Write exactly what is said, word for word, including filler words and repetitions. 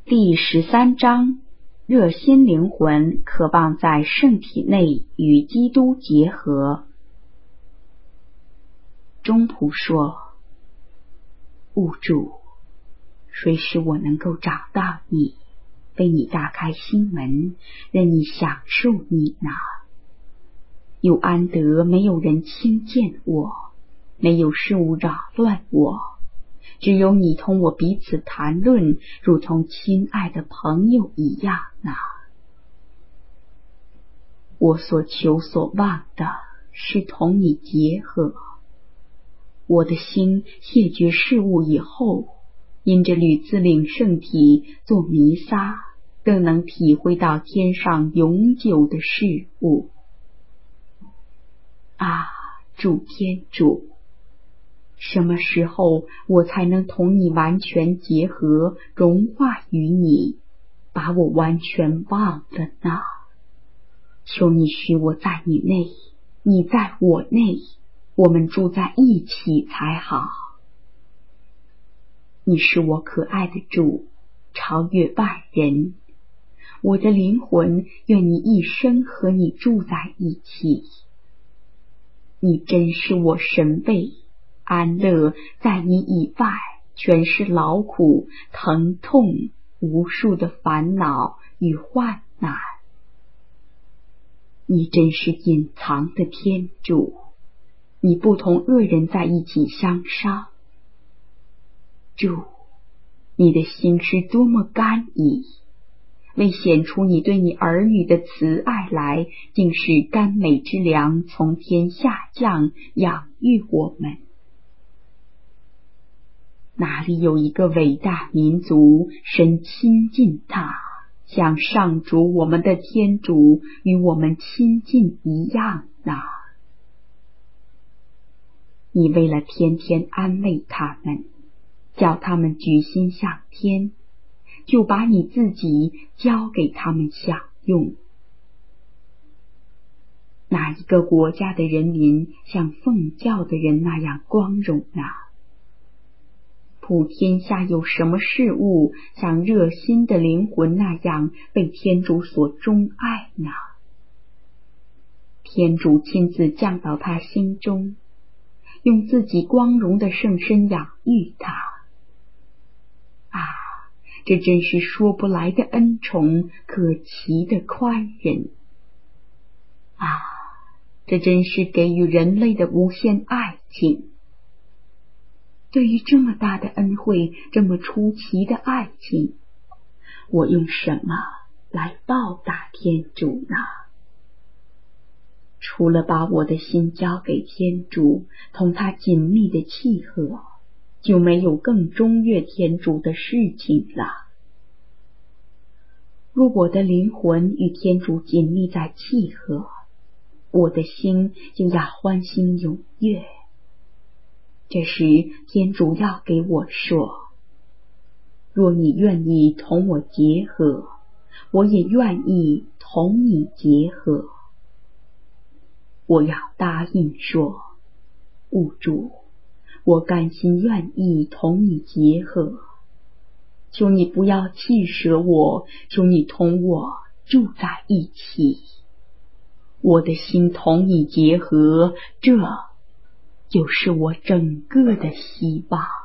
第十三章，热心灵魂渴望在圣体内与基督结合。中仆说：物主，谁使我能够找到你，为你打开心门，任你享受你呢？有安得没有人轻贱我，没有事物扰乱我，只有你同我彼此谈论，如同亲爱的朋友一样呢。我所求所望的是同你结合。我的心谢绝事物以后，因着屡次领圣体做弥撒，更能体会到天上永久的事物。啊，主天主，什么时候我才能同你完全结合，融化于你，把我完全忘了呢？求你许我在你内，你在我内，我们住在一起才好。你是我可爱的主，超越万人。我的灵魂愿你一生和你住在一起。你真是我神位，安乐在你以外全是劳苦、疼痛、无数的烦恼与患难。你真是隐藏的天主，你不同恶人在一起相伤。主，你的心是多么甘怡，为显出你对你儿女的慈爱来，竟是甘美之粮从天下降，养育我们。哪里有一个伟大民族，神亲近他，像上主我们的天主与我们亲近一样呢？你为了天天安慰他们，叫他们举心向天，就把你自己交给他们享用。哪一个国家的人民像奉教的人那样光荣呢？普天下有什么事物像热心的灵魂那样被天主所钟爱呢？天主亲自降到他心中，用自己光荣的圣身养育他。啊，这真是说不来的恩宠，可奇的宽仁。啊，这真是给予人类的无限爱情。对于这么大的恩惠，这么出奇的爱情，我用什么来报答天主呢？除了把我的心交给天主，同他紧密的契合，就没有更中越天主的事情了。若我的灵魂与天主紧密在契合，我的心就要欢欣踊跃。这时天主要给我说：若你愿意同我结合，我也愿意同你结合。我要答应说：物主，我甘心愿意同你结合，求你不要弃舍我，求你同我住在一起。我的心同你结合，这就是我整个的希望。